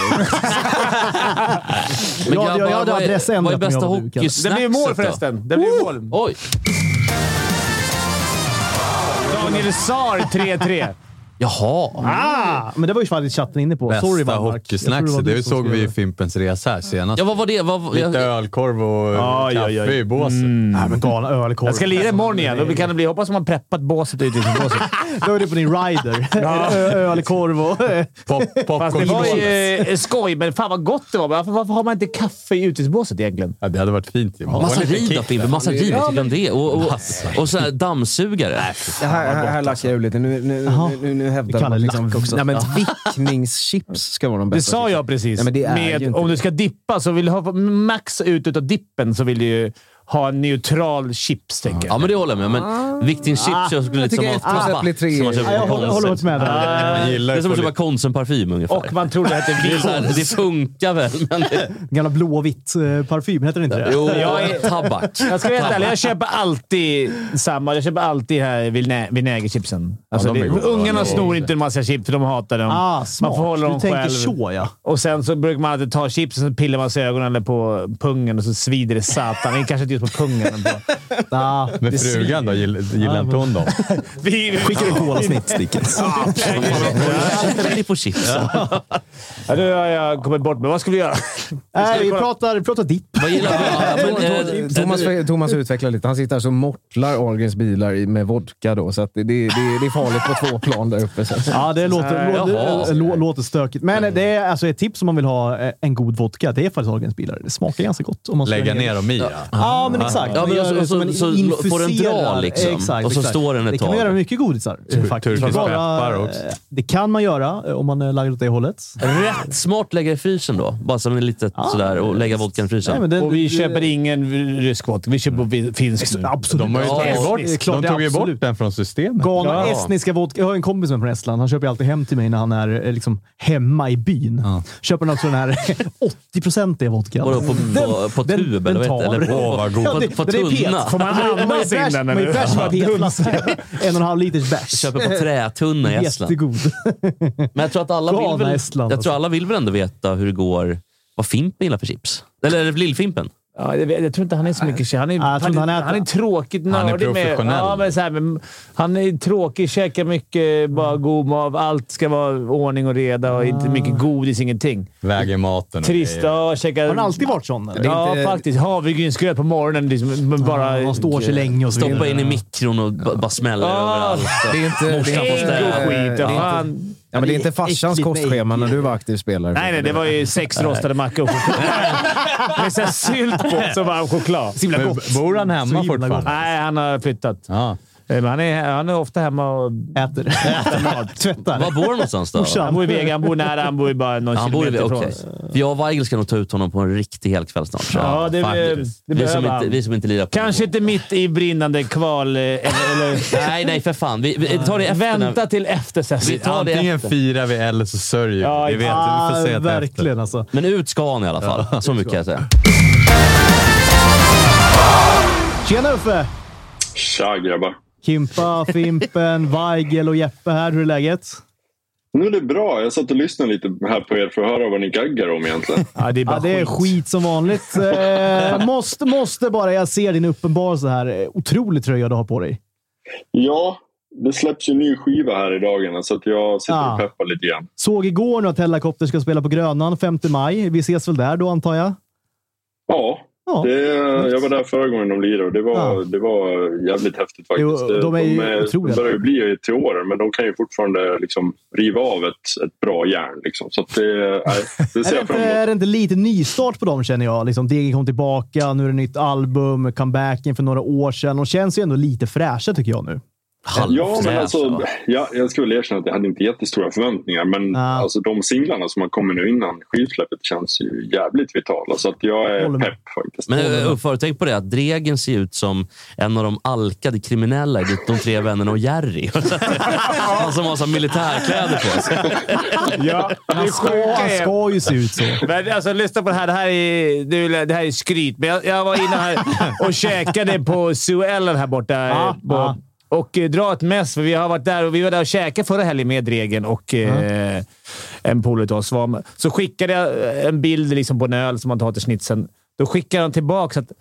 Men jag hade adressändrat. Vad är bästa hockeysnackset? Det blir mål förresten. Det blir mål. Oj. Daniel Saar 3-3. Jaha. Men det var ju faktiskt chatten inne på. Bästa Sorry, hockeysnackset. Det såg vi i Fimpens Resa här senast. Ja, vad var det? Lite ölkorv och kaffe i båset. Nej, men galen ölkorv. Jag ska lira imorgon igen. Då kan det bli. Hoppas man preppat båset ut i båset. Då är det på din rider. Ölkorv och popcorn. Fast det var ju skoj, men fan vad gott det var. Varför har man inte kaffe i utebåset egentligen? Ja, det hade varit fint. Massa riv, massa riv. Tycker om det. Och så här dammsugare. Det här lackar jag lite. Nu hävdar man liksom... Nej, men vickningschips ska vara de bästa. Det sa jag precis. Nej, men det är om du ska dippa så vill du ha max ut utav dippen så vill du ju ha en neutral chips, tänker jag. Ja, men det håller jag med. Men vickningschips jag skulle lite som att jag håller med där. Det är som att köpa Konsumparfym ungefär. Och man tror det heter det funkar väl. Men gamla blåvitt parfym, heter det inte det? Jo, tabak. Jag ska veta, jag köper alltid samma. Jag köper alltid här vinägerchipsen. Alltså, ungarna snor inte en massa chips för de hatar dem. Man får hålla dem själv. Så, ja. Och sen så brukar man alltid ta chips och så pillar man sig i ögonen eller på pungen och så svider det satan. Det är kanske inte just på pungen. Men frugan då? Gillar inte hon dem? Vi skickar en kolasnitt, Stickens. Ni på chips. Ja, nu har jag kommit bort. Men vad ska vi göra? Vi pratar dipp. Vad gillar du? Thomas utvecklar lite. Han sitter så mortlar Ahlgrens bilar med vodka då. Så att det är farligt på 2 plan där uppe. Så. Ja, det låter stökigt. Men det är alltså ett tips om man vill ha en god vodka. Det är faktiskt Ahlgrens bilar. Det smakar ganska gott. Om man lägga ner dem i. Ja, men exakt. Ja, men så får den dra liksom. Exakt, och så står den ett tag. Det kan man göra mycket godisar. Turkisk peppar också. Det kan man göra om man är lagd åt det hållet. Rätt smart lägga i frysen då. Bara som en litet sådär och lägga vodkan i frysen. Och vi köper ingen rysk vodka. Vi köper finsk nu. Absolut. De tog ju bort den från systemet. Galna estniska vodka. Jag har en kompis med från Estland. Han köper alltid hem till mig när han är liksom hemma i byn. Köper han också den här 80% vodka. På tub eller på tunna. Får man andas in den? Med petflaska. 1,5 liters bärs. Köper på trätunna i Estland. Jättegod. Men jag tror att alla vill väl ändå veta hur det går. Vad Fimpen gillar för chips. Eller Lillfimpen. Ja, jag tror inte han är så mycket. Han är tråkigt nördig. Han är professionell. Men han är tråkig, käkar mycket, bara god mat. Allt ska vara ordning och reda och inte mycket godis, ingenting. Väger maten. Trist. Käkar... Har han alltid varit sån? Eller? Ja, faktiskt. Havregrynsgröt på morgonen. Liksom, bara... Han står sig länge och så stoppa in i mikron och bara smäller överallt. Det är inte... Ja, men det är inte farsans kostschema när du var aktiv spelare. Nej, det var ju 6 rostade mackor. Med så sylt på så var choklad. Bor han hemma fortfarande? Nej, han har flyttat. Ja. Men han är ofta hemma och äter mat. Tvättar. Var bor han någonstans då? Han bor i Vega, han bor nära, han bor bara någon kilometer från oss. Jag och Weigel ska nog ta ut honom på en riktig helkväll snart. Så. Ja, vi som inte lirar på. Kanske inte mitt i brinnande kval. Nej, för fan. Vi tar det efter. Vänta till efter. Antingen firar vi eller så sörjer vi. Vi får se verkligen alltså. Men ut ska han i alla fall. Så mycket kan jag säga. Tjena Uffe! Tja grabbar! Kimpa, Fimpen, Weigel och Jeppe här. Hur är läget? Nu är det bra. Jag satt och lyssnade lite här på er för att höra vad ni gaggar om egentligen. Det är skit som vanligt. Måste bara, jag ser din uppenbarelse här. Otrolig tröja du har på dig. Ja, det släpps ju ny skiva här i dagarna så att jag sitter och peppar lite grann. Såg igår nu att Hellacopter ska spela på Grönan 5 maj. Vi ses väl där då antar jag? Ja. Jag var där förra gången de lirade och det var jävligt häftigt faktiskt. Jo, de börjar ju bli till åren men de kan ju fortfarande liksom riva av ett bra järn. Liksom. Så att det ser jag fram emot. Är det inte lite nystart på dem känner jag? Liksom, Degen kom tillbaka, nu är det nytt album, comebacken för några år sedan. Och känns ju ändå lite fräscha tycker jag nu. Ja, men alltså, jag skulle erkänna att jag hade inte jättestora förväntningar men alltså, de singlarna som har kommit nu innan skivsläppet känns ju jävligt vitala så att jag är pepp faktiskt. Men tänk på det att Dregen ser ut som en av de alkade kriminella i de 3 vännerna och Jerry. Han som har så militärkläder på sig. Ja, han ska ju se ut så. Men alltså, lyssna på det här. Det här är skryt. Men jag var inne här och käkade på Sue Ellen här borta och dra ett mess, för vi har varit där och vi var där och käkade förra helgen med Dregen och en polare till oss. Så skickade jag en bild liksom på en öl som man tar till snitsen. Då skickade han tillbaka att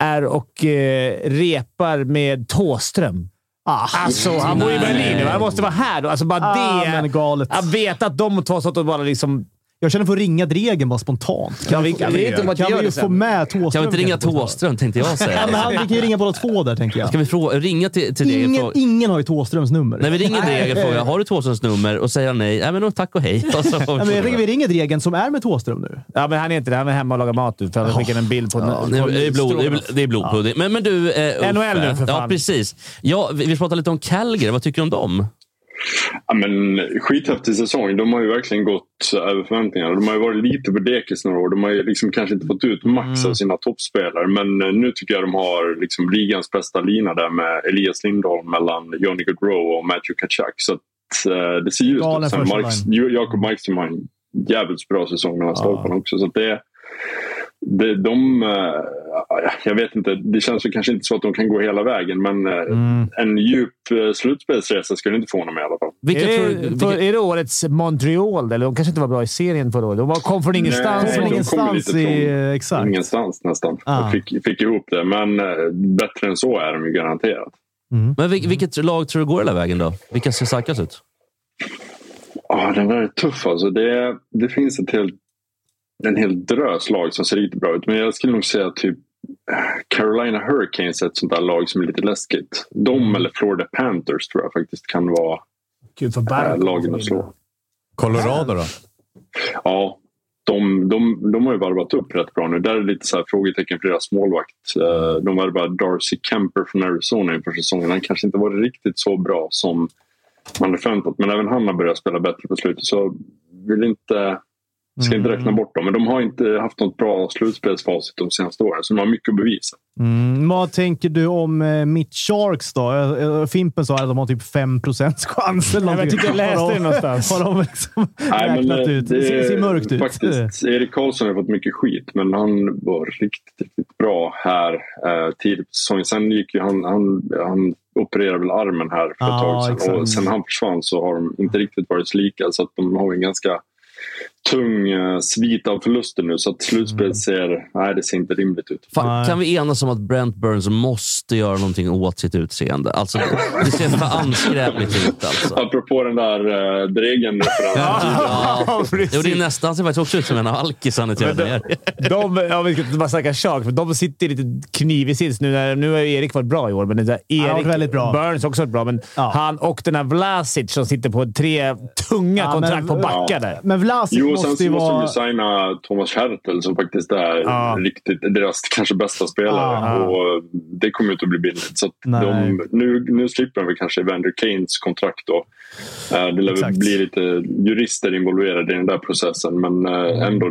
repar med Tåström. Alltså, han bor i Berlin. Han måste vara här då. Alltså bara det. Galet. Jag vet att de två satt och bara liksom... Jag känner för att ringa Dregen bara spontant. Kan vi få med Tåström? Kan vi inte ringa Tåström, tänkte jag säga. Men vi kan ju ringa båda 2 där, tänker jag. Ska vi ringa till Dregen? Ingen har ju Tåströms nummer. När vi ringer Dregen och frågar, har du Tåströms nummer? Och säger nej. Nej, men tack och hej. Jag tänker vi ringer Dregen som är med Tåström nu. Ja, men han är inte det. Han är hemma och lagar mat. För han skickar en bild på... Det är blodpudding. Men du... NHL nu, för fan. Ja, precis. Ja, vi pratar lite om Calgary. Vad tycker du om dem? Ja, men skithäftig säsong. De har ju verkligen gått över förväntningarna. De har ju varit lite på dekis några år. De har ju liksom kanske inte fått ut max av sina toppspelare. Men nu tycker jag de har liksom ligans bästa lina där med Elias Lindholm mellan Johnny Gaudreau och Matthew Tkachuk. Så att, det ser ju ut som Jacob Markström har en jävligt bra säsong mellan stolparna också. Så att Jag vet inte, det känns ju kanske inte så att de kan gå hela vägen, men en djup slutspelsresa skulle inte få honom i alla fall. Är det årets Montreal? Eller de kanske inte var bra i serien förra året. De kom från ingenstans. Ingenstans nästan. Fick ihop det, men bättre än så är de ju garanterat. Men vilket lag tror du går hela vägen då? Vilka ser starkast ut? Den där är tuff alltså. Det finns en hel drös lag som ser riktigt bra ut. Men jag skulle nog säga typ Carolina Hurricanes är ett sånt där lag som är lite läskigt. De eller Florida Panthers tror jag faktiskt kan vara lagen att slå. Colorado då? Ja, de har ju varvat upp rätt bra nu. Där är det lite så här frågetecken för deras målvakt. De var bara Darcy Kemper från Arizona inför säsongen. Han kanske inte var riktigt så bra som man hade förväntat. Men även han har börjat spela bättre på slutet. Så ska inte räkna bort dem. Men de har inte haft något bra slutspelsfacit de senaste åren. Så de har mycket att bevisa. Vad tänker du om Mitt Sharks då? Fimpen sa att de har typ 5% chans. Jag tycker jag läste det någonstans. Har de liksom räknat ut? Det ser mörkt ut. Faktiskt, Erik Karlsson har fått mycket skit. Men han var riktigt bra här tidigt på säsongen. Sen gick ju han opererade väl armen här för ett tag sedan. Exakt. Och sen han försvann så har de inte riktigt varit lika. Så att de har en ganska tung svit av förluster nu, så att slutspelet det ser inte rimligt ut. Kan vi enas om att Brent Burns måste göra någonting åt sitt utseende? Alltså, det ser för anskräpligt ut alltså. Apropå den där Dregen-referensen. Det är nästan ser faktiskt också ut som en alkis han vi ska inte bara snacka Shark, för de sitter lite knivig sits nu. Nu har Erik varit bra i år, men det Erik väldigt bra. Burns också varit bra, men han och den här Vlasic som sitter på 3 tunga kontrakt på backar där. Men Vlasic måste de signa Thomas Hertel som faktiskt är riktigt deras kanske bästa spelare. Och det kommer inte att bli billigt. Så att nu slipper vi kanske Evander Kanes kontrakt då. Det lär bli lite jurister involverade i den där processen. Men ändå,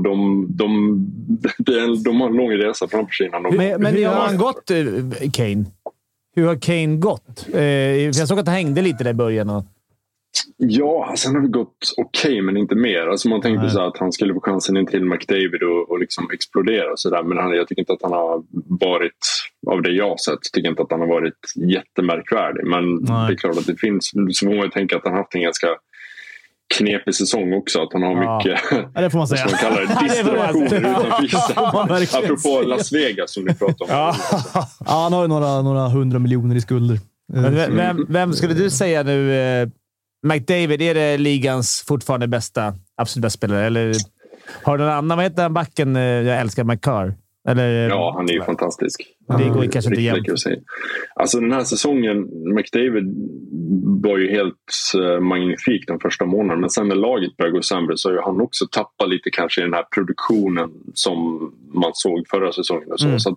de har en lång resa framför sig. Men hur har han gått, Kane? Hur har Kane gått? Jag såg att han hängde lite där i början. Ja, sen har det gått okej, men inte mer. Alltså man tänkte så att han skulle få chansen in till McDavid och liksom explodera och sådär. Men jag tycker inte att han har varit, av det jag sett, tycker inte att han har varit jättemärkvärdig. Men det är klart att det finns, så får man ju tänka att han har haft en ganska knepig säsong också. Att han har mycket, det får man säga. Som man kallar det, distraktioner utanför isen. Apropå Las Vegas som ni pratar om. Han har ju några 100 miljoner i skulder. Vem skulle du säga nu... McDavid, är det ligans fortfarande absolut bästa spelare? Eller har du någon annan? Vad heter den backen? Jag älskar McCarr. Eller, han är ju fantastisk. Det går kanske inte jämnt. Alltså den här säsongen, McDavid var ju helt magnifik den första månaden. Men sen när laget började gå sämre så har han också tappat lite kanske i den här produktionen som man såg förra säsongen. Och så. Så att,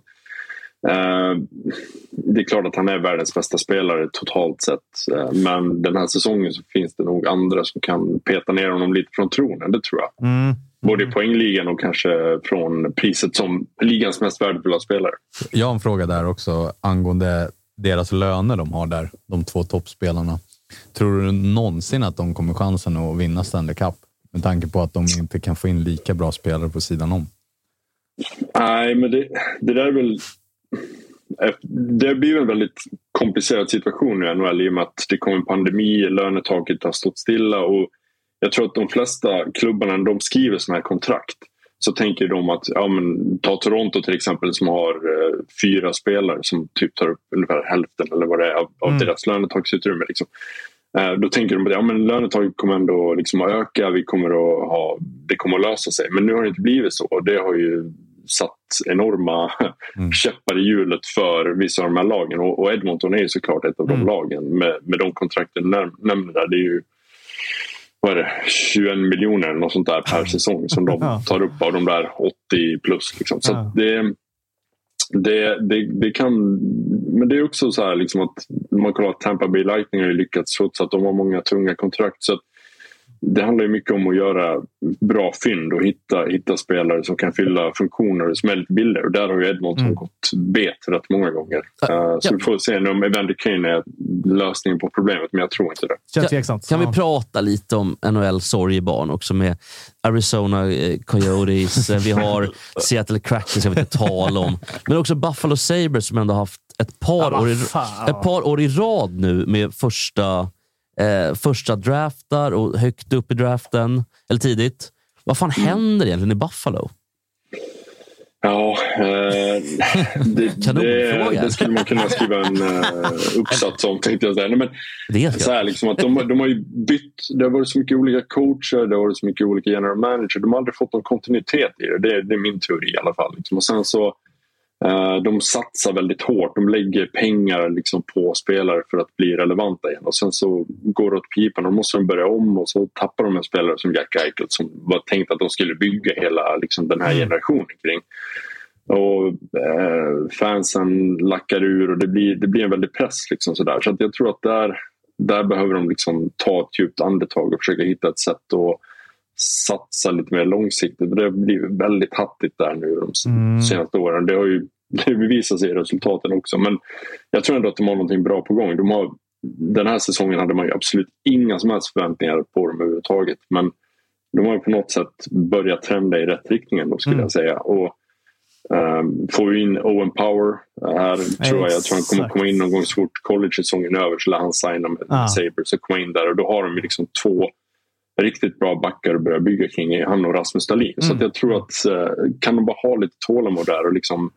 det är klart att han är världens bästa spelare totalt sett, men den här säsongen så finns det nog andra som kan peta ner honom lite från tronen, det tror jag. Både i poängligan och kanske från priset som ligans mest värdefulla spelare. Jag har en fråga där också angående deras löner de har där, de 2 toppspelarna. Tror du någonsin att de kommer chansen att vinna Stanley Cup med tanke på att de inte kan få in lika bra spelare på sidan om? Nej, men det där är väl... Det blir en väldigt komplicerad situation nu i NHL i och med att det kommer en pandemi, lönetaket har stått stilla och jag tror att de flesta klubbarna, de skriver såna här kontrakt, så tänker de att ta Toronto till exempel som har 4 spelare som typ tar upp ungefär hälften eller vad det är av deras lönetaksutrymme liksom. Då tänker de att lönetaget kommer ändå liksom att öka, det kommer att lösa sig, men nu har det inte blivit så och det har ju satt enorma käppar i hjulet för vissa av de här lagen och Edmonton är ju såklart ett av de lagen med de kontrakten nämnde där. Det är ju 21 miljoner eller något sånt där per säsong som de tar upp av de där 80 plus liksom. Så det kan, men det är också så här liksom att man kollar att Tampa Bay Lightning har lyckats trots att de har många tunga kontrakt, så att det handlar ju mycket om att göra bra fynd och hitta spelare som kan fylla funktioner som är lite billigare. Och där har ju Edmonton gått bet rätt många gånger. Så vi får se om Evander Kane är lösningen på problemet, men jag tror inte det. Kan vi prata lite om NHL-sorgebarn också med Arizona Coyotes, vi har Seattle Kraken som vi inte tala om, men också Buffalo Sabres som ändå har haft ett par år i rad nu med första draftar och högt upp i draften, eller tidigt. Vad fan händer egentligen i Buffalo? Ja, det skulle man kunna skriva en uppsats om, tänkte jag säga. Nej, men så här, liksom, att de har ju bytt, det har varit så mycket olika coacher, det har varit så mycket olika general manager, de har aldrig fått någon kontinuitet i det. Det är min teori i alla fall. Liksom. Och sen så de satsar väldigt hårt, de lägger pengar liksom på spelare för att bli relevanta igen, och sen så går det åt pipan och då måste de börja om, och så tappar de en spelare som Jack Eichel som var tänkt att de skulle bygga hela liksom, den här generationen kring, och fansen lackar ur och det blir en väldig press liksom, sådär. Så att jag tror att där behöver de liksom ta ett djupt andetag och försöka hitta ett sätt att satsa lite mer långsiktigt. Det har blivit väldigt hattigt där nu de senaste åren. Det bevisar sig i resultaten också. Men jag tror ändå att de har någonting bra på gång. Den här säsongen hade man ju absolut inga som helst förväntningar på dem överhuvudtaget. Men de har på något sätt börjat trenda i rätt riktning då, skulle jag säga. Och får vi in Owen Power här, tror jag han kommer komma in någon gång så fort college-säsongen är över, så lär han signa med Sabres och komma in där, och då har de liksom 2 riktigt bra backar att börja bygga kring, han och Rasmus Dahlin. Så att jag tror att kan de bara ha lite tålamod där och liksom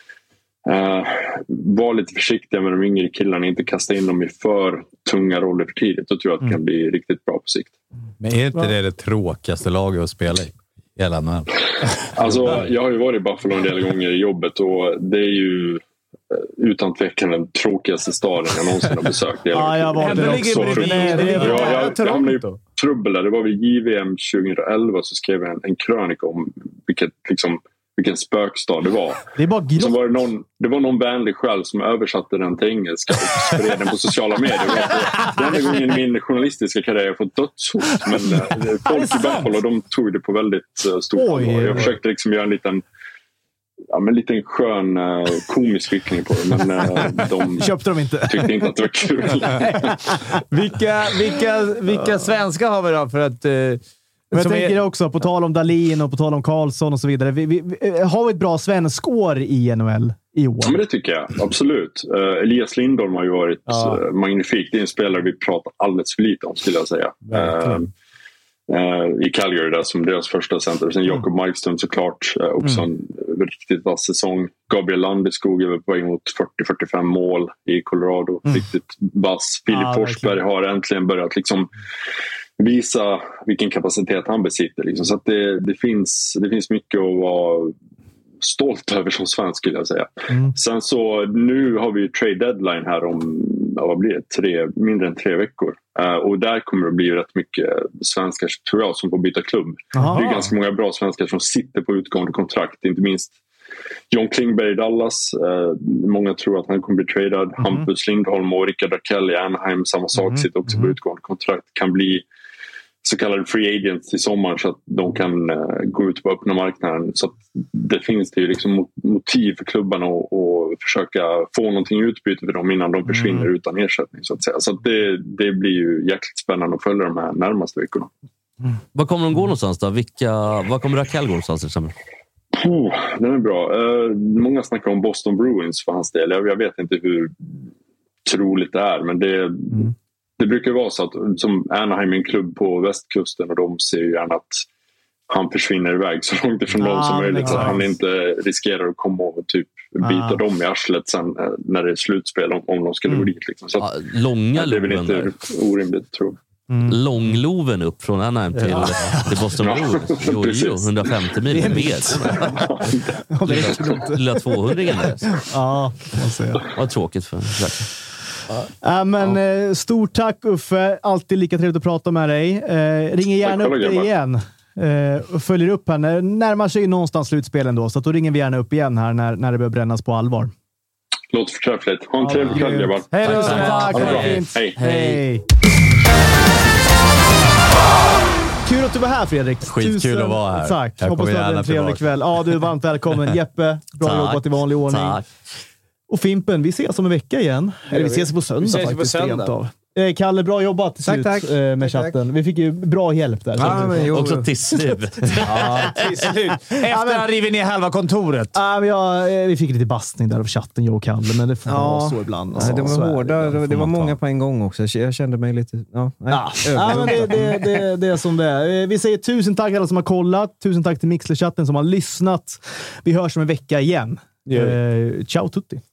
vara lite försiktiga med de yngre killarna, inte kasta in dem i för tunga roller för tidigt, då tror jag att det kan bli riktigt bra på sikt. Men är inte det tråkigaste laget att spela i hela NHL? Alltså, jag har ju varit i Buffalo en del gånger i jobbet, och det är ju utan tvekan den tråkigaste staden jag någonsin har besökt. Jag var där också. Jag hamnade i trubbel där. Det var vid JVM 2011, så skrev jag en krönika om vilken spökstad det var. Det är bara så det var någon vänlig själv som översatte den till engelska och spred den på sociala medier. Det enda gången i min journalistiska karriär jag fått dödshot. Men folk i Buffalo, de tog det på väldigt stort allvar. Jag försökte liksom göra en liten skön komisk vinkling på det, men de köpte de inte. Tyckte inte att det var kul. Vilka svenskar har vi då? För att, men jag tänker också, på tal om Dahlin och på tal om Karlsson och så vidare. Vi har vi ett bra svenskår i NHL i år? Ja, men det tycker jag. Absolut. Elias Lindholm har ju varit magnifik. Det är en spelare vi pratar alldeles för lite om, skulle jag säga. I Calgary där som deras första center. Sen Jakob Markström såklart, också en riktigt vass säsong. Gabriel Landeskog är på väg mot 40-45 mål i Colorado. Riktigt vass. Filip Forsberg har äntligen börjat liksom visa vilken kapacitet han besitter. Liksom. Så att det finns mycket att vara stolt över som svensk, skulle jag säga. Sen så nu har vi ju trade deadline här om mindre än 3 veckor. Och där kommer det bli rätt mycket svenskar, tror jag, som får byta klubb. Det är ganska många bra svenskar som sitter på utgående kontrakt, inte minst John Klingberg i Dallas. Många tror att han kommer bli tradad. Hampus Lindholm och Rickard Rakell i Anaheim, samma sak, sitter också på utgående kontrakt. Kan bli så kallade free agents i sommar, så att de kan gå ut på öppna marknaden. Så att det finns det ju liksom motiv för klubbarna att försöka få någonting utbyte för dem innan de försvinner utan ersättning, så att säga. Så att det blir ju jäkligt spännande att följa de här närmaste veckorna. Var kommer de gå någonstans då? Var kommer Rakell gå någonstans till exempel? Den är bra. Många snackar om Boston Bruins för hans del. Jag vet inte hur troligt det är, men det brukar vara så att som Anaheim är en klubb på västkusten, och de ser ju gärna att han försvinner iväg så långt ifrån dem som möjligt, så att han inte riskerar att komma och typ bita dem i arslet sen när det är slutspel, om de skulle gå dit. Liksom. Så att, långa det är väl inte orimligt, tror jag. Långloven upp från Anaheim till Boston Bruins. Jo, 150 mil mer. Lilla 200-ingen där. Ja, man säger. Vad tråkigt för stort tack, Uffe. Alltid lika trevligt att prata med dig. Ringer gärna upp dig igen. Och följer upp här. Närmar sig någonstans slutspelen då, så att då ringer vi gärna upp igen här när det börjar brännas på allvar. Låter förträffligt. Ha en trevlig kväll, grabbar. Hej. Hej. Hej. att du var här, Fredrik. Skitkul att vara här. Tack. Hoppas du hade en trevlig kväll. Ja, du är varmt välkommen. Jeppe, bra jobbat i vanlig ordning. Tack. Och Fimpen, vi ses om en vecka igen. Eller vi ses på söndag faktiskt. På söndag. Kalle, bra jobbat till slut med chatten. Vi fick ju bra hjälp där. Också till slut. Till slut. Efter han rivit ner halva kontoret. Vi fick lite bastning där av chatten, jag och Kalle, men det får vara så ibland. Ja, det var hårda. Det var många på en gång också. Jag kände mig lite... Men det är som det är. Vi säger tusen tack alla som har kollat. Tusen tack till Mixler-chatten som har lyssnat. Vi hörs om en vecka igen. Ciao tutti.